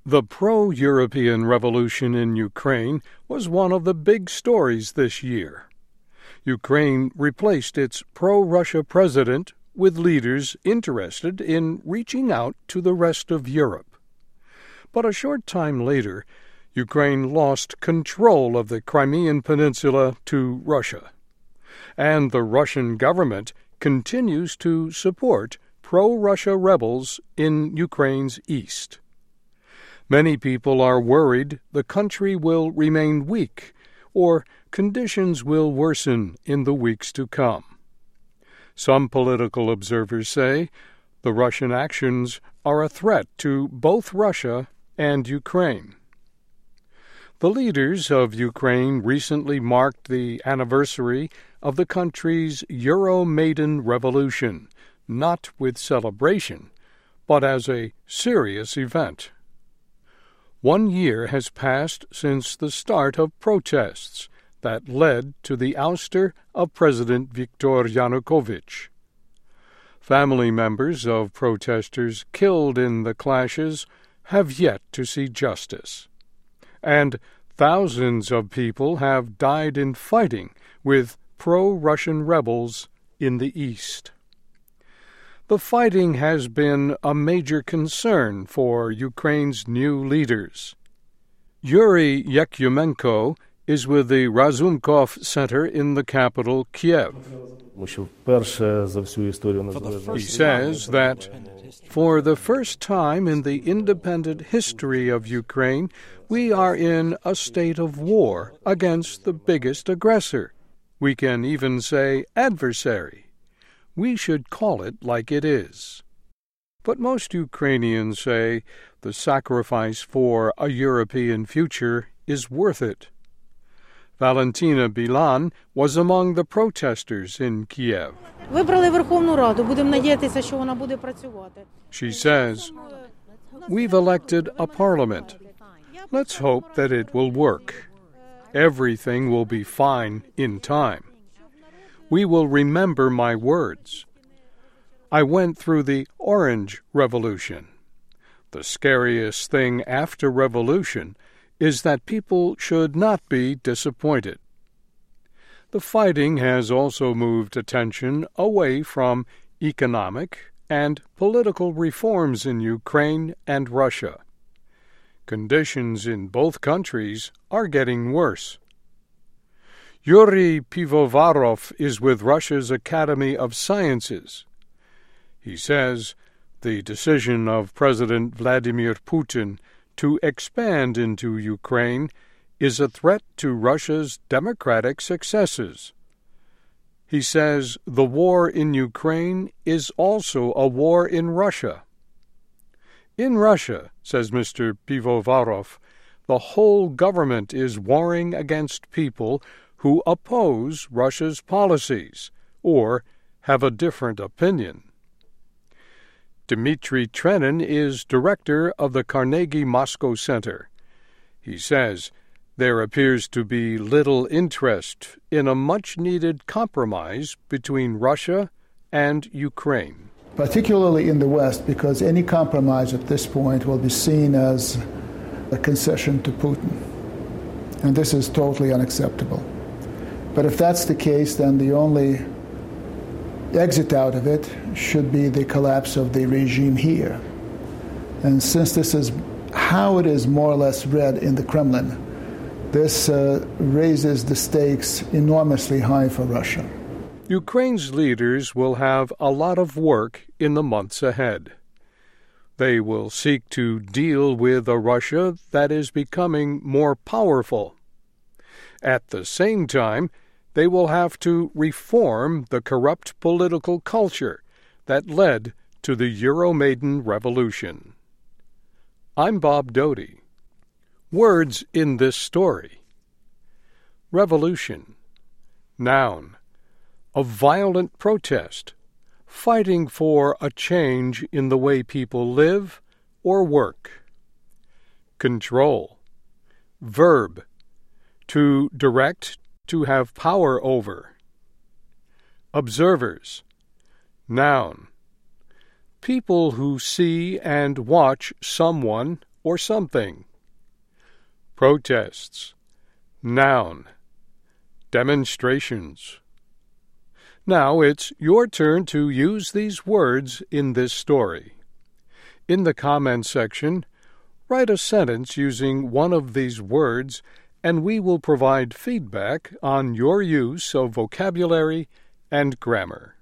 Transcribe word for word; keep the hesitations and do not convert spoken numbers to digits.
The pro-European revolution in Ukraine was one of the big stories this year. Ukraine replaced its pro-Russia president with leaders interested in reaching out to the rest of Europe. But a short time later, Ukraine lost control of the Crimean Peninsula to Russia, and the Russian government continues to support pro-Russia rebels in Ukraine's east. Many people are worried the country will remain weak or conditions will worsen in the weeks to come. Some political observers say the Russian actions are a threat to both Russia and Ukraine. The leaders of Ukraine recently marked the anniversary of the country's Euromaidan revolution, not with celebration, but as a serious event. One year has passed since the start of protests that led to the ouster of President Viktor Yanukovych. Family members of protesters killed in the clashes have yet to see justice, and thousands of people have died in fighting with pro-Russian rebels in the east. The fighting has been a major concern for Ukraine's new leaders. Yuri Yakyumenko is with the Razumkov Center in the capital, Kiev. He says that for the first time in the independent history of Ukraine, we are in a state of war against the biggest aggressor. We can even say adversary. We should call it like it is. But most Ukrainians say the sacrifice for a European future is worth it. Valentina Bilan was among the protesters in Kiev. She says, "We've elected a parliament. Let's hope that it will work. Everything will be fine in time. We will remember my words. I went through the Orange Revolution. The scariest thing after revolution is that people should not be disappointed." The fighting has also moved attention away from economic and political reforms in Ukraine and Russia. Conditions in both countries are getting worse. Yuri Pivovarov is with Russia's Academy of Sciences. He says the decision of President Vladimir Putin to expand into Ukraine is a threat to Russia's democratic successes. He says the war in Ukraine is also a war in Russia. In Russia, says Mister Pivovarov, the whole government is warring against people who oppose Russia's policies or have a different opinion. Dmitry Trenin is director of the Carnegie Moscow Center. He says there appears to be little interest in a much-needed compromise between Russia and Ukraine. Particularly in the West, because any compromise at this point will be seen as a concession to Putin. And this is totally unacceptable. But if that's the case, then the only exit out of it should be the collapse of the regime here. And since this is how it is more or less read in the Kremlin, this uh, raises the stakes enormously high for Russia. Ukraine's leaders will have a lot of work in the months ahead. They will seek to deal with a Russia that is becoming more powerful. At the same time, they will have to reform the corrupt political culture that led to the Euromaidan revolution. I'm Bob Doty. Words in this story. Revolution. Noun. A violent protest, fighting for a change in the way people live or work. Control. Verb. To direct, to have power over. Observers. Noun. People who see and watch someone or something. Protests. Noun. Demonstrations. Now it's your turn to use these words in this story. In the comments section, write a sentence using one of these words, and we will provide feedback on your use of vocabulary and grammar.